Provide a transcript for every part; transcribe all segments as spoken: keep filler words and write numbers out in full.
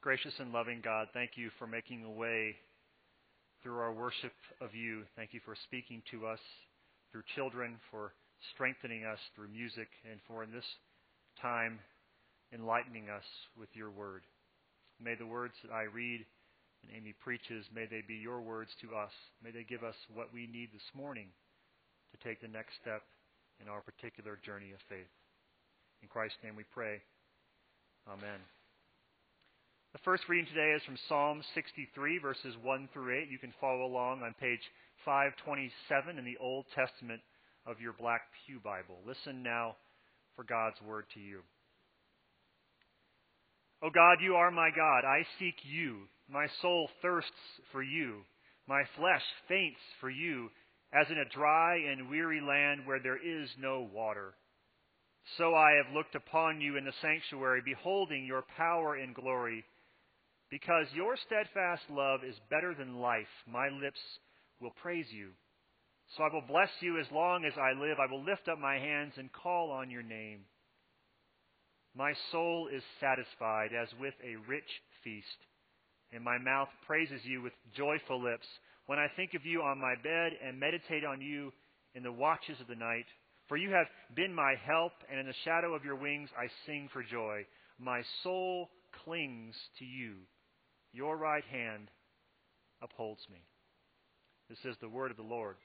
Gracious and loving God, thank you for making a way through our worship of you. Thank you for speaking to us through children, for strengthening us through music, and for in this time enlightening us with your word. May the words that I read and Amy preaches, may they be your words to us. May they give us what we need this morning to take the next step in our particular journey of faith. In Christ's name we pray. Amen. The first reading today is from Psalm sixty-three, verses one through eight. You can follow along on page five twenty-seven in the Old Testament of your Black Pew Bible. Listen now for God's word to you. O God, you are my God. I seek you. My soul thirsts for you. My flesh faints for you, as in a dry and weary land where there is no water. So I have looked upon you in the sanctuary, beholding your power and glory. Because your steadfast love is better than life, my lips will praise you. So I will bless you as long as I live. I will lift up my hands and call on your name. My soul is satisfied as with a rich feast, and my mouth praises you with joyful lips. When I think of you on my bed and meditate on you in the watches of the night, for you have been my help, and in the shadow of your wings I sing for joy. My soul clings to you. Your right hand upholds me. This is the word of the Lord.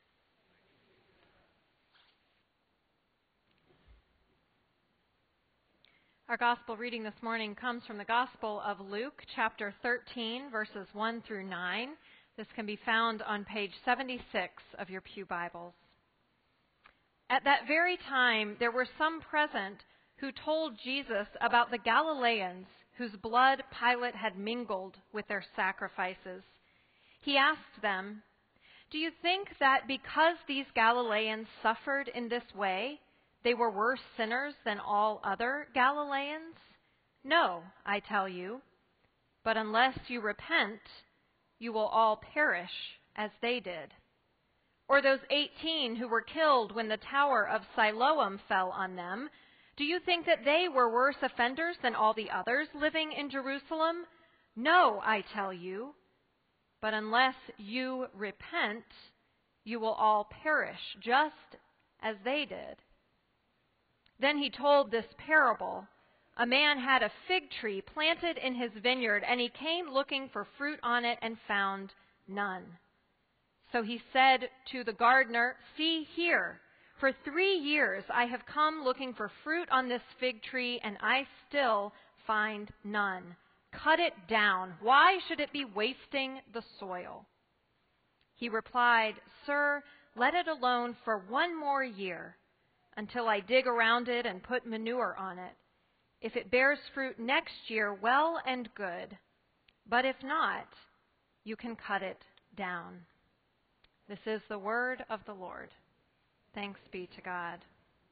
Our gospel reading this morning comes from the Gospel of Luke, chapter thirteen, verses one through nine. This can be found on page seventy-six of your Pew Bibles. At that very time, there were some present who told Jesus about the Galileans whose blood Pilate had mingled with their sacrifices. He asked them, "Do you think that because these Galileans suffered in this way, they were worse sinners than all other Galileans? No, I tell you. But unless you repent, you will all perish as they did. Or those eighteen who were killed when the tower of Siloam fell on them, do you think that they were worse offenders than all the others living in Jerusalem? No, I tell you. But unless you repent, you will all perish just as they did." Then he told this parable. A man had a fig tree planted in his vineyard, and he came looking for fruit on it and found none. So he said to the gardener, "See here, for three years I have come looking for fruit on this fig tree, and I still find none. Cut it down. Why should it be wasting the soil?" He replied, "Sir, let it alone for one more year, until I dig around it and put manure on it. If it bears fruit next year, well and good. But if not, you can cut it down." This is the word of the Lord. Thanks be to God.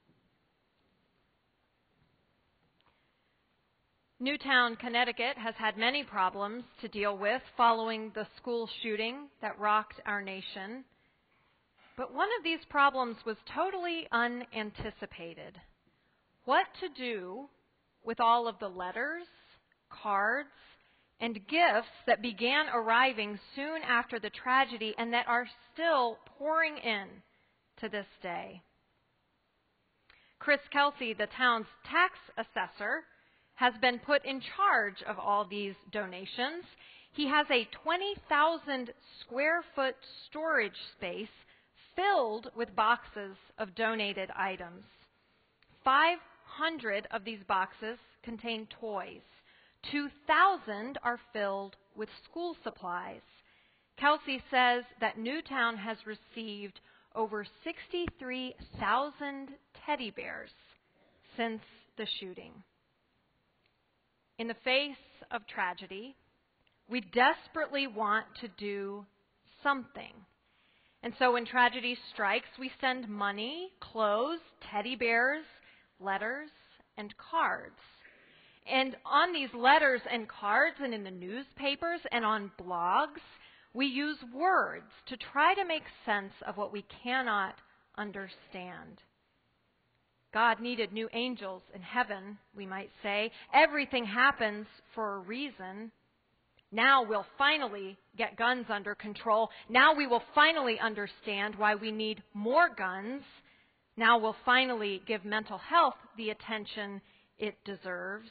Newtown, Connecticut has had many problems to deal with following the school shooting that rocked our nation. But one of these problems was totally unanticipated. What to do with all of the letters, cards, and gifts that began arriving soon after the tragedy and that are still pouring in to this day. Chris Kelsey, the town's tax assessor, has been put in charge of all these donations. He has a twenty thousand square foot storage space filled with boxes of donated items. five hundred of these boxes contain toys. two thousand are filled with school supplies. Kelsey says that Newtown has received over sixty-three thousand teddy bears since the shooting. In the face of tragedy, we desperately want to do something. And so when tragedy strikes, we send money, clothes, teddy bears, letters, and cards. And on these letters and cards and in the newspapers and on blogs, we use words to try to make sense of what we cannot understand. God needed new angels in heaven, we might say. Everything happens for a reason. Now we'll finally get guns under control. Now we will finally understand why we need more guns. Now we'll finally give mental health the attention it deserves.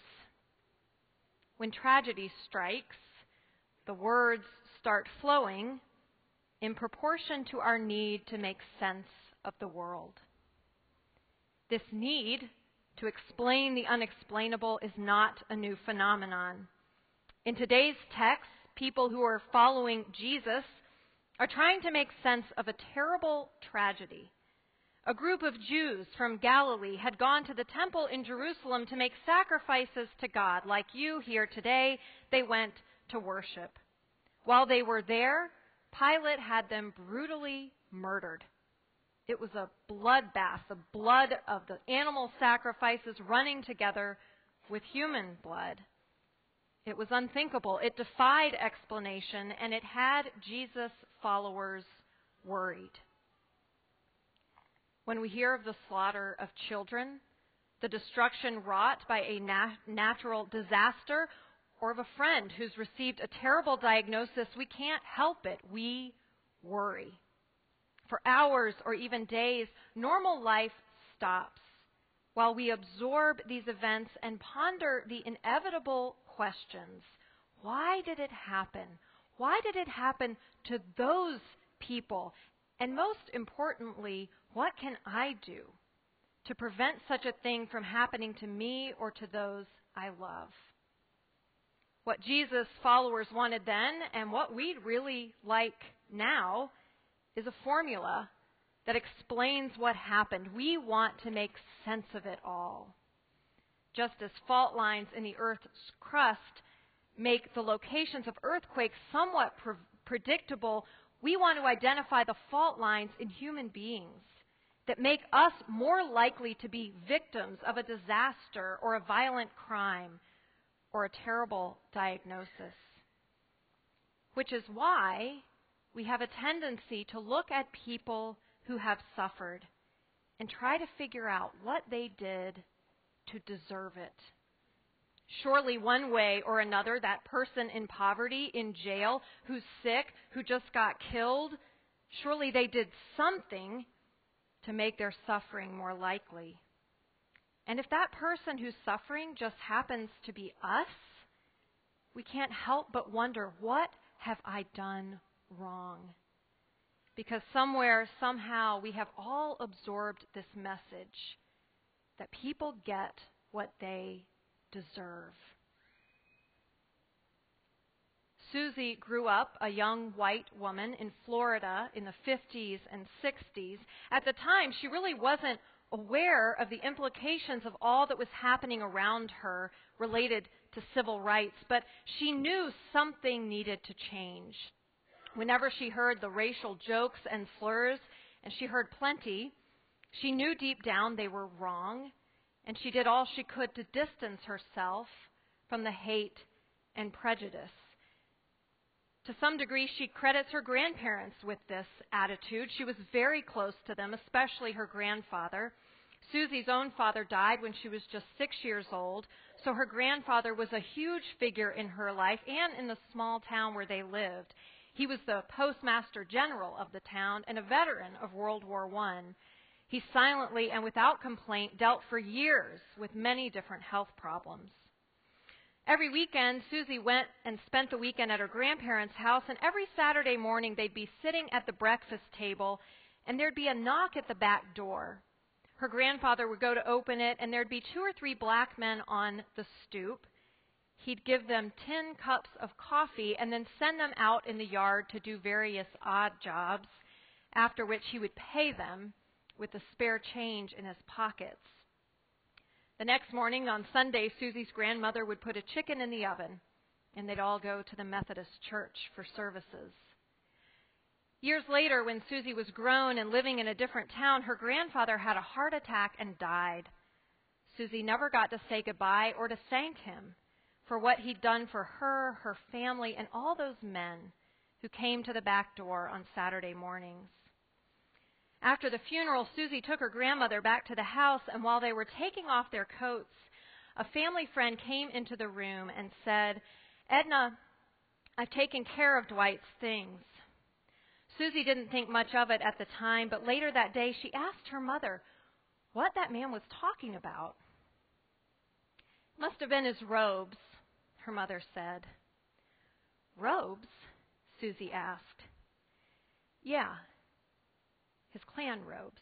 When tragedy strikes, the words start flowing in proportion to our need to make sense of the world. This need to explain the unexplainable is not a new phenomenon. In today's text, people who are following Jesus are trying to make sense of a terrible tragedy. A group of Jews from Galilee had gone to the temple in Jerusalem to make sacrifices to God. Like you here today, they went to worship. While they were there, Pilate had them brutally murdered. It was a bloodbath, the blood of the animal sacrifices running together with human blood. It was unthinkable. It defied explanation, and it had Jesus' followers worried. When we hear of the slaughter of children, the destruction wrought by a nat- natural disaster, or of a friend who's received a terrible diagnosis, we can't help it. We worry. For hours or even days, normal life stops while we absorb these events and ponder the inevitable questions. Why did it happen? Why did it happen to those people? And most importantly, what can I do to prevent such a thing from happening to me or to those I love? What Jesus' followers wanted then, and what we'd really like now, is a formula that explains what happened. We want to make sense of it all. Just as fault lines in the Earth's crust make the locations of earthquakes somewhat pre- predictable, we want to identify the fault lines in human beings that make us more likely to be victims of a disaster or a violent crime or a terrible diagnosis. Which is why we have a tendency to look at people who have suffered and try to figure out what they did to deserve it. Surely one way or another, that person in poverty, in jail, who's sick, who just got killed, surely they did something to make their suffering more likely. And if that person who's suffering just happens to be us, we can't help but wonder, what have I done wrong? Because somewhere, somehow, we have all absorbed this message that people get what they deserve. Susie grew up a young white woman in Florida in the fifties and sixties. At the time, she really wasn't aware of the implications of all that was happening around her related to civil rights, but she knew something needed to change. Whenever she heard the racial jokes and slurs, and she heard plenty, she knew deep down they were wrong, and she did all she could to distance herself from the hate and prejudice. To some degree, she credits her grandparents with this attitude. She was very close to them, especially her grandfather. Susie's own father died when she was just six years old, so her grandfather was a huge figure in her life and in the small town where they lived. He was the postmaster general of the town and a veteran of World War One. He silently and without complaint dealt for years with many different health problems. Every weekend, Susie went and spent the weekend at her grandparents' house, and every Saturday morning they'd be sitting at the breakfast table, and there'd be a knock at the back door. Her grandfather would go to open it, and there'd be two or three black men on the stoop. He'd give them tin cups of coffee and then send them out in the yard to do various odd jobs, after which he would pay them with the spare change in his pockets. The next morning, on Sunday, Susie's grandmother would put a chicken in the oven, and they'd all go to the Methodist church for services. Years later, when Susie was grown and living in a different town, her grandfather had a heart attack and died. Susie never got to say goodbye or to thank him for what he'd done for her, her family, and all those men who came to the back door on Saturday mornings. After the funeral, Susie took her grandmother back to the house, and while they were taking off their coats, a family friend came into the room and said, "Edna, I've taken care of Dwight's things." Susie didn't think much of it at the time, but later that day she asked her mother what that man was talking about. "It must have been his robes," her mother said. "Robes?" Susie asked. "Yeah, his clan robes."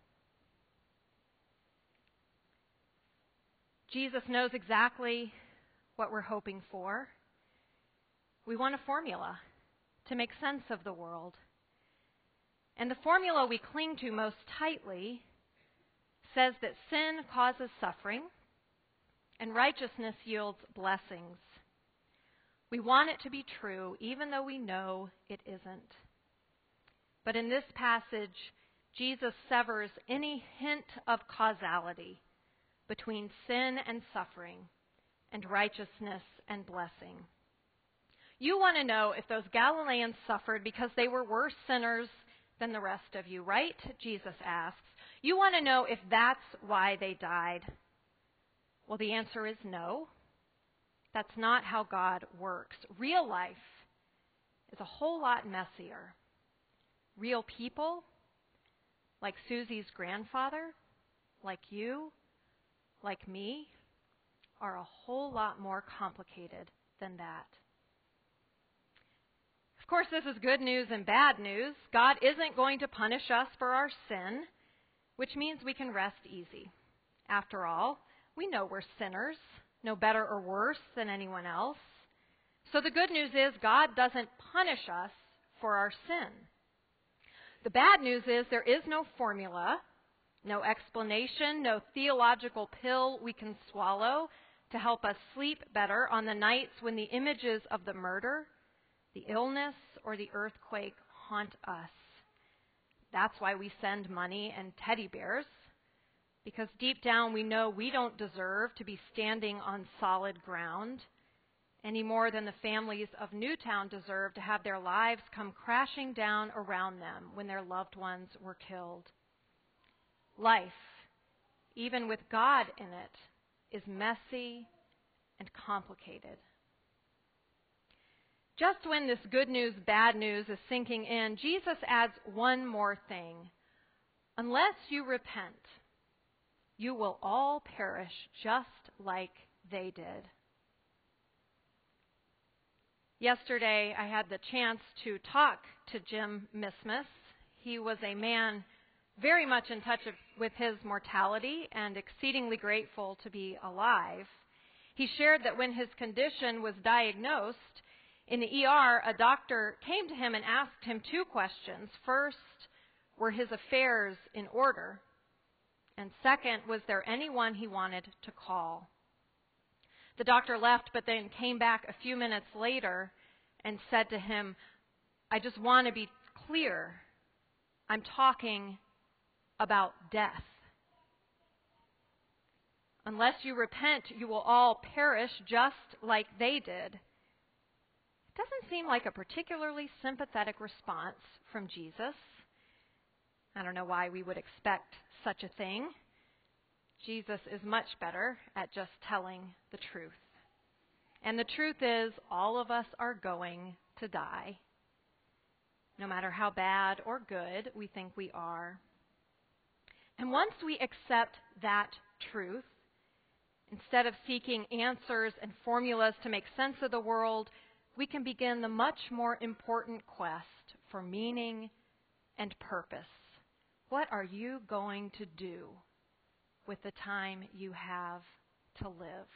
Jesus knows exactly what we're hoping for. We want a formula to make sense of the world. And the formula we cling to most tightly says that sin causes suffering and righteousness yields blessings. We want it to be true, even though we know it isn't. But in this passage, Jesus severs any hint of causality between sin and suffering and righteousness and blessing. You want to know if those Galileans suffered because they were worse sinners than the rest of you, right? Jesus asks. You want to know if that's why they died? Well, the answer is no. That's not how God works. Real life is a whole lot messier. Real people, like Susie's grandfather, like you, like me, are a whole lot more complicated than that. Of course, this is good news and bad news. God isn't going to punish us for our sin, which means we can rest easy. After all, we know we're sinners, no better or worse than anyone else. So the good news is God doesn't punish us for our sin. The bad news is there is no formula, no explanation, no theological pill we can swallow to help us sleep better on the nights when the images of the murder, the illness, or the earthquake haunt us. That's why we send money and teddy bears, because deep down we know we don't deserve to be standing on solid ground any more than the families of Newtown deserve to have their lives come crashing down around them when their loved ones were killed. Life, even with God in it, is messy and complicated. Just when this good news, bad news is sinking in, Jesus adds one more thing. Unless you repent, you will all perish just like they did. Yesterday, I had the chance to talk to Jim Mismas. He was a man very much in touch with his mortality and exceedingly grateful to be alive. He shared that when his condition was diagnosed, in the E R, a doctor came to him and asked him two questions. First, were his affairs in order? And second, was there anyone he wanted to call? The doctor left, but then came back a few minutes later and said to him, "I just want to be clear. I'm talking about death. Unless you repent, you will all perish just like they did." It doesn't seem like a particularly sympathetic response from Jesus. I don't know why we would expect such a thing. Jesus is much better at just telling the truth. And the truth is, all of us are going to die, no matter how bad or good we think we are. And once we accept that truth, instead of seeking answers and formulas to make sense of the world, we can begin the much more important quest for meaning and purpose. What are you going to do with the time you have to live?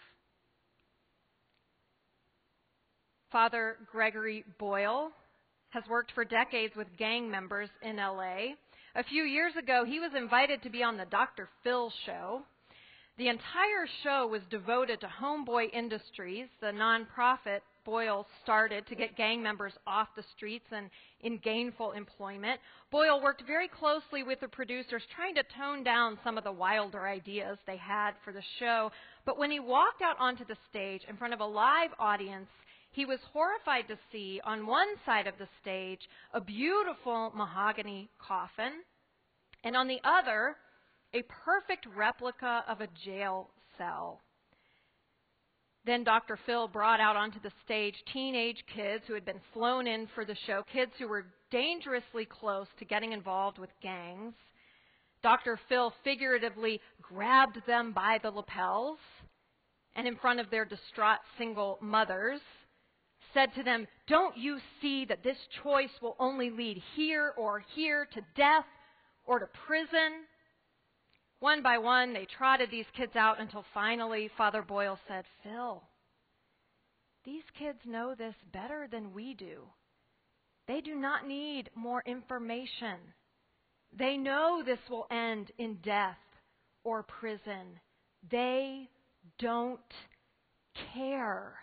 Father Gregory Boyle has worked for decades with gang members in L A. A few years ago, he was invited to be on the Doctor Phil show. The entire show was devoted to Homeboy Industries, the nonprofit Boyle started to get gang members off the streets and in gainful employment. Boyle worked very closely with the producers, trying to tone down some of the wilder ideas they had for the show. But when he walked out onto the stage in front of a live audience, he was horrified to see on one side of the stage a beautiful mahogany coffin, and on the other, a perfect replica of a jail cell. Then Doctor Phil brought out onto the stage teenage kids who had been flown in for the show, kids who were dangerously close to getting involved with gangs. Doctor Phil figuratively grabbed them by the lapels and in front of their distraught single mothers said to them, "Don't you see that this choice will only lead here or here to death or to prison?" One by one, they trotted these kids out until finally Father Boyle said, "Phil, these kids know this better than we do. They do not need more information. They know this will end in death or prison. They don't care."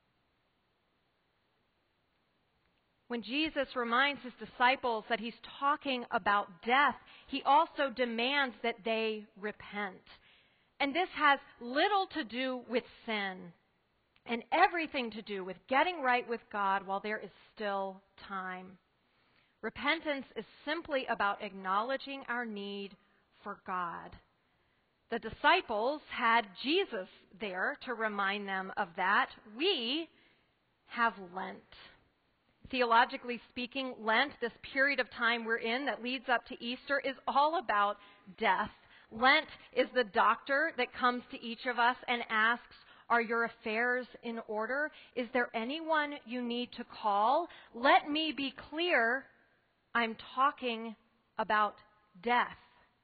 When Jesus reminds his disciples that he's talking about death, he also demands that they repent. And this has little to do with sin and everything to do with getting right with God while there is still time. Repentance is simply about acknowledging our need for God. The disciples had Jesus there to remind them of that. We have Lent. Theologically speaking, Lent, this period of time we're in that leads up to Easter, is all about death. Lent is the doctor that comes to each of us and asks, "Are your affairs in order? Is there anyone you need to call?" Let me be clear, I'm talking about death.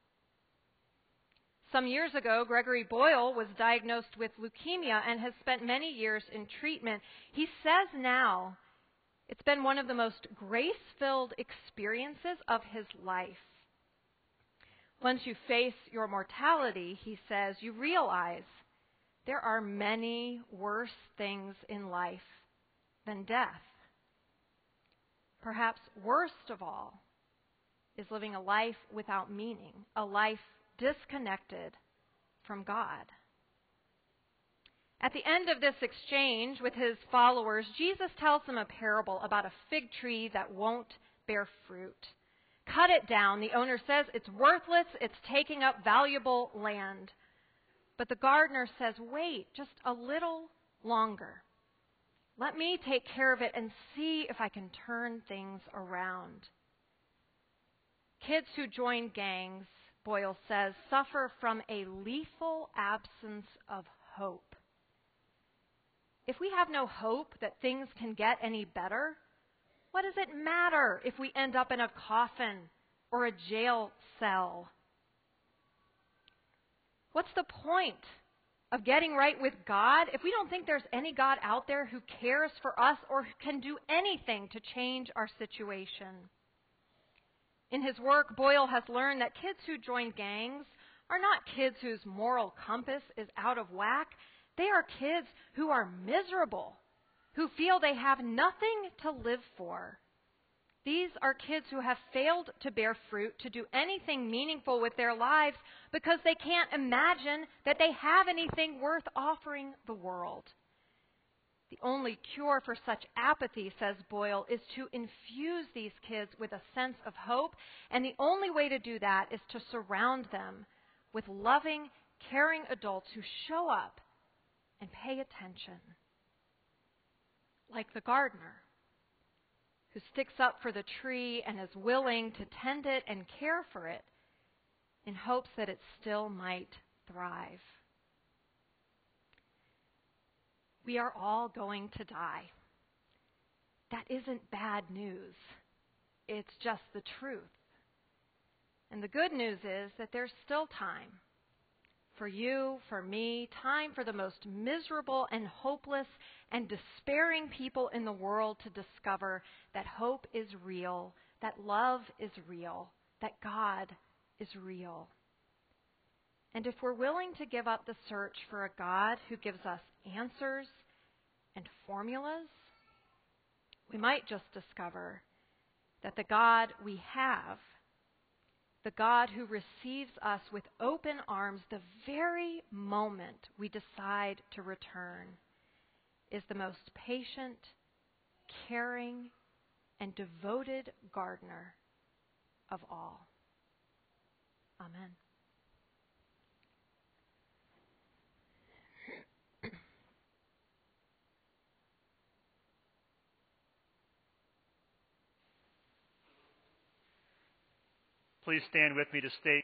Some years ago, Gregory Boyle was diagnosed with leukemia and has spent many years in treatment. He says now, it's been one of the most grace-filled experiences of his life. Once you face your mortality, he says, you realize there are many worse things in life than death. Perhaps worst of all is living a life without meaning, a life disconnected from God. At the end of this exchange with his followers, Jesus tells them a parable about a fig tree that won't bear fruit. Cut it down, the owner says. It's worthless. It's taking up valuable land. But the gardener says, wait just a little longer. Let me take care of it and see if I can turn things around. Kids who join gangs, Boyle says, suffer from a lethal absence of hope. If we have no hope that things can get any better, what does it matter if we end up in a coffin or a jail cell? What's the point of getting right with God if we don't think there's any God out there who cares for us or who can do anything to change our situation? In his work, Boyle has learned that kids who join gangs are not kids whose moral compass is out of whack. They are kids who are miserable, who feel they have nothing to live for. These are kids who have failed to bear fruit, to do anything meaningful with their lives because they can't imagine that they have anything worth offering the world. The only cure for such apathy, says Boyle, is to infuse these kids with a sense of hope, and the only way to do that is to surround them with loving, caring adults who show up and pay attention. Like the gardener, who sticks up for the tree and is willing to tend it and care for it in hopes that it still might thrive. We are all going to die. That isn't bad news. It's just the truth. And the good news is that there's still time. For you, for me, time for the most miserable and hopeless and despairing people in the world to discover that hope is real, that love is real, that God is real. And if we're willing to give up the search for a God who gives us answers and formulas, we might just discover that the God we have, the God who receives us with open arms the very moment we decide to return, is the most patient, caring, and devoted gardener of all. Amen. Please stand with me to state